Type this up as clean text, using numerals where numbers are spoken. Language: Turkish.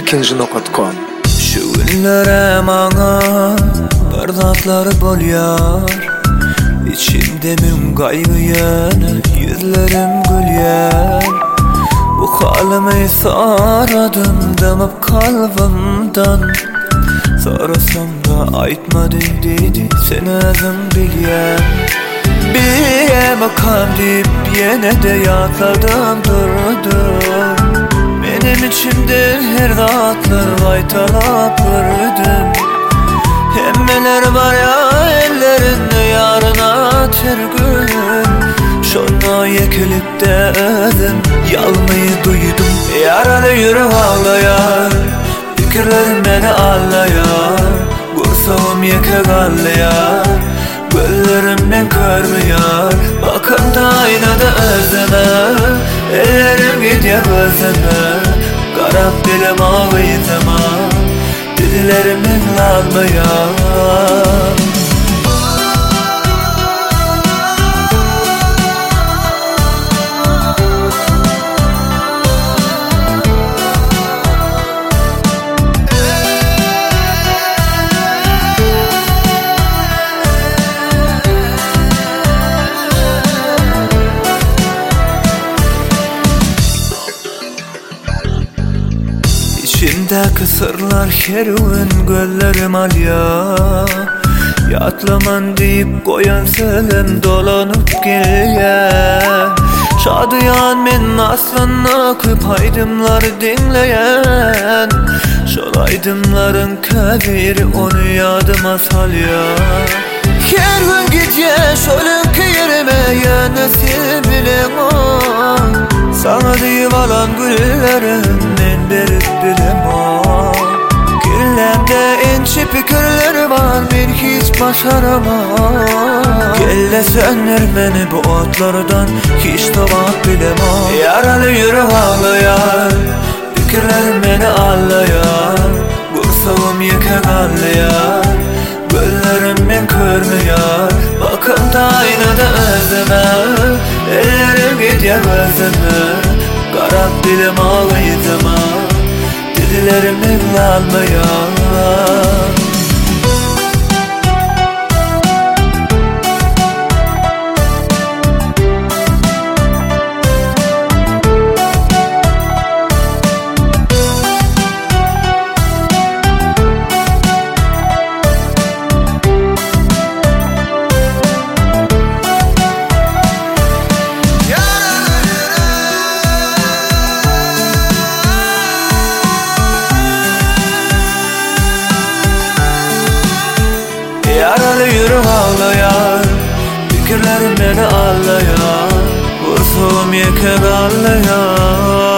@tekinji.com. Şu günlere bana bardaklar bolýar, içimde min gaýgıyan, yüzlerim gülýär. Bu halimi saradım damıp kalbimden. Sorasam da aytmady dedi, sen özüm bilýän. Bir makam deyip yine de yatladım durdum. Benim içimde her zatlar baytalap gördüm. Hemmeler var ya ellerinde yarına türgün. Şona yekilip de ödüm, yalmayı duydum. Yaralı yürü ağlayar, fikirlerim beni ağlayar. Gursağım yeke gallayar, gözlerimden körmüyor. Bakın da aynada özüme, ellerim gidiyor gözüme. Karap dilim ağıytama, dillerimin almıyor. İçimdeki sırlar herün göllerim alya. Yatlaman deyip koyan selim dolanıp gelýär. Şadıyan men aslında köp aydımlar dinleyen. Şol aydımların kabiri onu yadıma salýar. Her gün gidye şolunki yerime yönesil bilen o. Sana deyip alan güllerimden berip bilemem. Güllemde ençi fikirler var, ben hiç başaramam. Gelle söndür beni bu otlardan, hiç tavak bilemem. Yaralı yürü ağlayar, fikirlerim beni ağlayar. Gursağım yeke gallayar, gözlerimden körmüyor. Bakın da aynada özüme, ellerim gidiyor gözüme. Karap dilim ağıytama, dillerimin almıyor. Yaralı yürü ağlayar, fikirlerim beni ağlayar. Gursağım yeke gallayar.